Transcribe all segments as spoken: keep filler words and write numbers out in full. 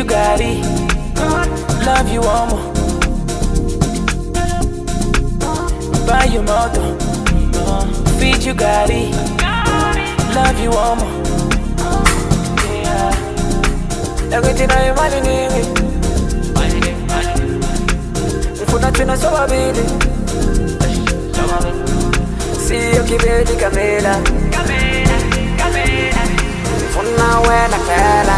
you Gotti, love you one more. Buy you moto, feed you Gotti, love you one more. Yeah, everything I am money nigga. If una tuna so baby, see you keep it Camila, Camila, Camila. If una buena cara.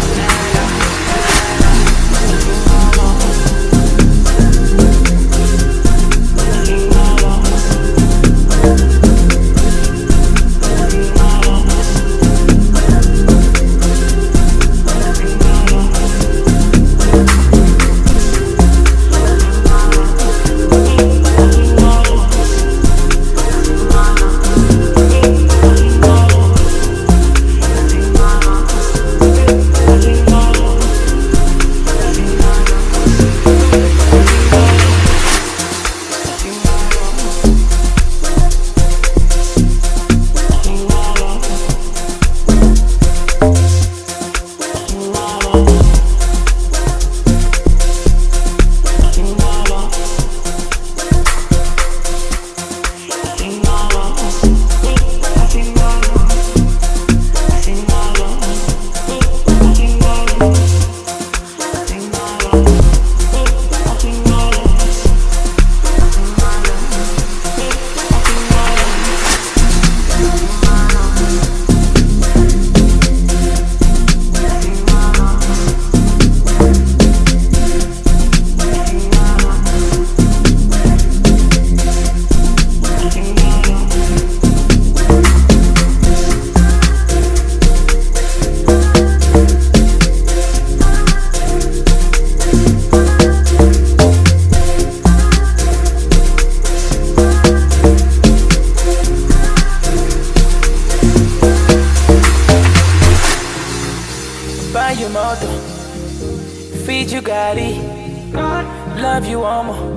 Buy you moto, feed you Gotti, love you one more.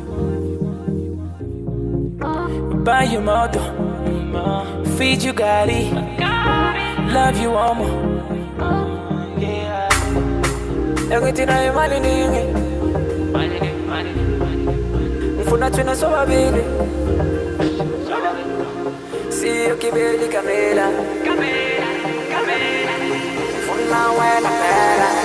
Buy you moto, feed you Gotti, love you one more. Yeah, everything I am money nigga. If una tuna so baby, see you keep it Camila, Camila, Camila. Una buena cara.